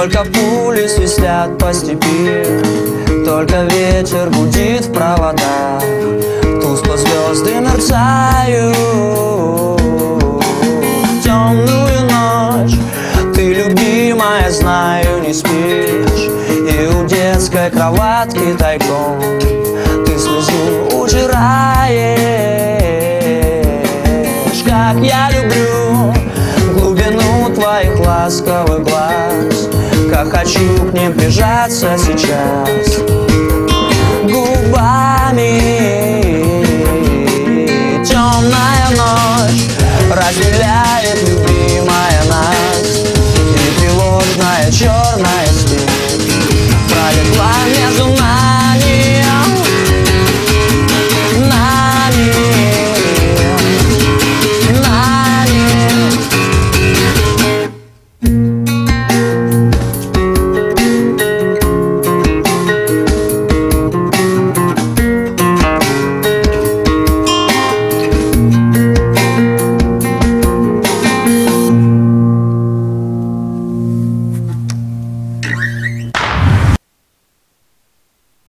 Только пули свистят по степи, только ветер гудит в проводах, тускло звезды мерцают. Темную ночь ты, любимая, знаю, не спишь, и у детской кроватки тайком ты слезу утираешь. Как я люблю глубину твоих ласковых глаз, как хочу к ним прижаться сейчас губами. Темная ночь